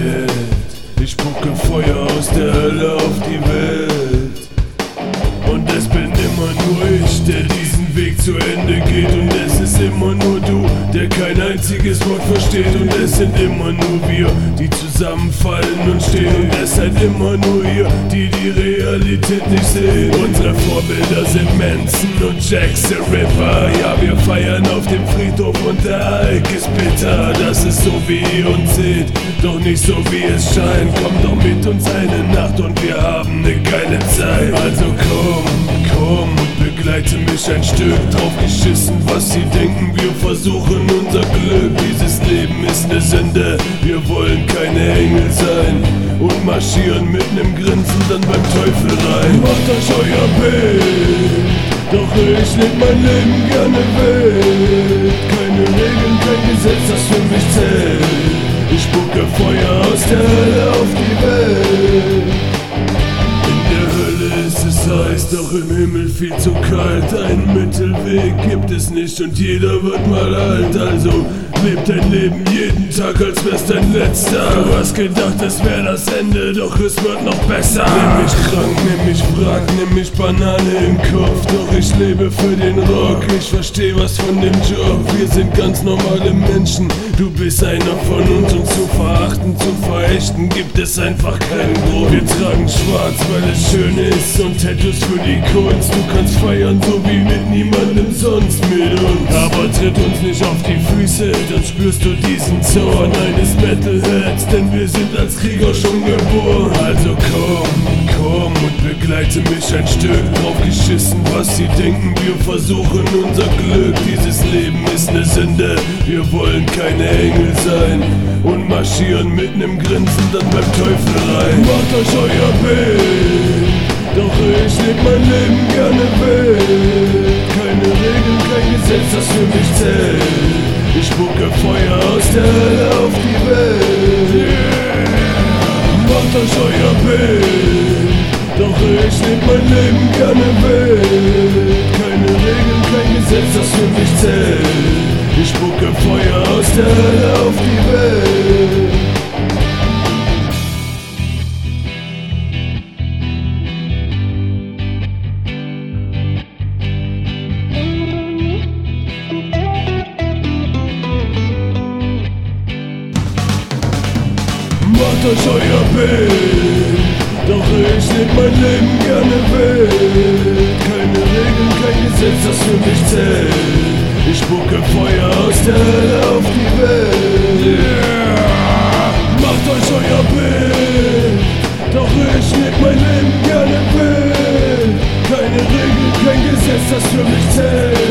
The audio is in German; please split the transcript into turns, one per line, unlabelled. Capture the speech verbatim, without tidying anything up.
Freiheit. Ich spucke Feuer aus der Hölle auf die Welt. Und es bin immer nur ich, der diesen Weg zu Ende geht. Und es ist immer nur du, der kein einziges Wort versteht. Und es sind immer nur wir, die zusammenfallen und stehen. Und es seid immer nur ihr, die die Realität nicht sehen. Unsere Vorbilder sind Manson und Jack the Ripper. Ja, wir feiern auf dem Friedhof und der Alk ist bitter. Das ist so, wie ihr uns seht, doch nicht so, wie es scheint. Kommt doch mit uns eine Nacht und wir haben ne geile Zeit. Also komm, komm und begleite mich ein Stück. Drauf geschissen, was sie denken, wir versuchen unser Glück. Dieses Leben ist ne Sünde, wir wollen keine Engel sein. Und marschieren mit nem Grinsen dann beim Teufel rein. Macht euch euer Bild, doch ich leb mein Leben gerne wild. Keine Regeln, kein Gesetz, das für mich zählt. Ich spucke Feuer aus der Hölle auf die Welt. Es ist heiß, doch im Himmel viel zu kalt. Einen Mittelweg gibt es nicht und jeder wird mal alt. Also leb dein Leben jeden Tag, als wär's dein letzter. Du hast gedacht, es wär das Ende, doch es wird noch besser. Nimm mich krank, nimm mich wrack, nimm mich Banane im Kopf. Doch ich lebe für den Rock, ich versteh was von dem Job. Wir sind ganz normale Menschen, du bist einer von uns. Und zu verachten, zu verächten, gibt es einfach keinen Grund. Wir tragen schwarz, weil es schön ist und Tattoos für die Kunst. Du kannst feiern, so wie mit niemandem sonst mit uns. Aber tritt uns nicht auf die Füße, dann spürst du diesen Zorn eines Metalheads, denn wir sind als Krieger schon geboren. Also komm, komm und begleite mich ein Stück. Drauf geschissen, was sie denken, wir versuchen unser Glück. Dieses Leben ist ne Sünde, wir wollen keine Engel sein. Und marschieren mit nem Grinsen dann beim Teufel rein. Macht euch euer Bild, doch ich leb mein Leben gerne wild. Keine Regeln, kein Gesetz, das für mich zählt. Ich spucke Feuer aus der Hölle auf die Welt. Yeah. Macht euch euer Bild, doch ich leb mein Leben gerne wild. Keine Regeln, kein Gesetz, das für mich zählt. Ich spucke Feuer aus der Hölle auf die Welt. Macht euch euer Bild, doch ich leb mein Leben gerne wild. Keine Regeln, kein Gesetz, das für mich zählt. Ich spucke Feuer aus der Hölle auf die Welt. Yeah. Macht euch euer Bild, doch ich leb mein Leben gerne wild. Keine Regeln, kein Gesetz, das für mich zählt.